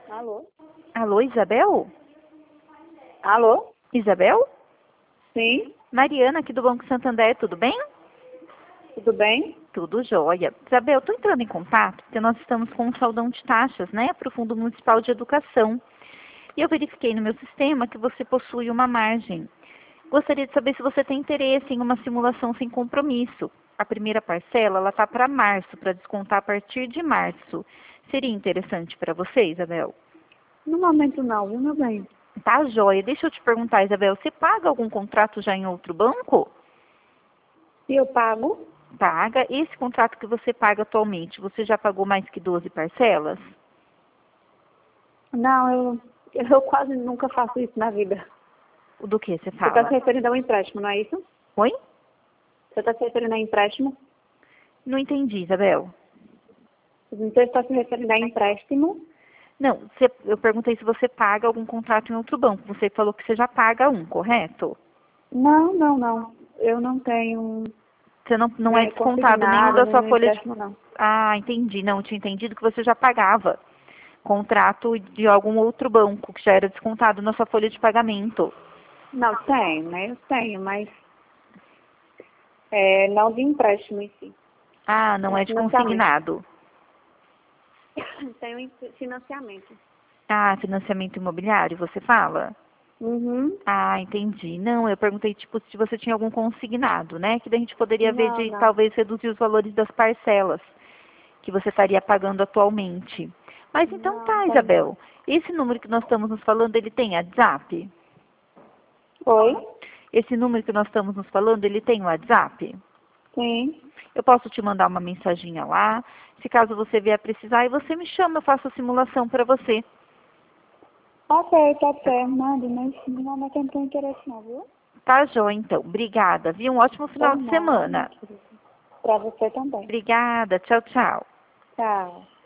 Alô? Alô, Isabel? Alô? Isabel? Sim, Mariana, aqui do Banco Santander, tudo bem? tudo bem? Tudo jóia. Isabel, estou entrando em contato porque nós estamos com um saldão de taxas, né, para o Fundo Municipal de Educação. E eu verifiquei no meu sistema que você possui uma margem. Gostaria de saber se você tem interesse em uma simulação sem compromisso. A primeira parcela, ela está para março, para descontar a partir de março. Seria interessante para você, Isabel? No momento não, viu, meu bem? Tá, joia. Deixa eu te perguntar, Isabel, você paga algum contrato já em outro banco? E eu pago? Paga. Esse contrato que você paga atualmente, você já pagou mais que 12 parcelas? Não, eu quase nunca faço isso na vida. O do que você Você está se fala? referindo a um empréstimo, não é isso? Oi? Você está se referindo a empréstimo? Não entendi, Isabel. Você está se referindo a empréstimo? Não, eu perguntei se você paga algum contrato em outro banco. Você falou que você já paga um, correto? Não, não, não. Eu não tenho Você não é descontado nenhum consignado da sua nenhum folha de... empréstimo, não. Ah, entendi. Não, eu tinha entendido que você já pagava contrato de algum outro banco, que já era descontado na sua folha de pagamento. Não, tenho, né? Eu tenho, mas não de empréstimo em si. Ah, não É é de financiamento. consignado. Tenho financiamento. Ah, financiamento imobiliário, você fala? Uhum. Ah, entendi. Não, eu perguntei, tipo, se você tinha algum consignado, né? Que daí a gente poderia ver Não, de não. talvez reduzir os valores das parcelas que você estaria pagando atualmente. Mas então Não, tá, tem não. Isabel. Esse número que nós estamos nos falando, ele tem WhatsApp? Oi? Esse número que nós estamos nos falando, ele tem WhatsApp? Sim. Eu posso te mandar uma mensaginha lá. Se caso você vier precisar, e você me chama, eu faço a simulação para você. Ok, pode ser. Mande, mas não é que eu não tenho interesse não, viu? Tá, Jô, então. Obrigada, viu? Um ótimo final Por de nada, minha semana. querida. Pra você também. Obrigada. Tchau, tchau. Tchau.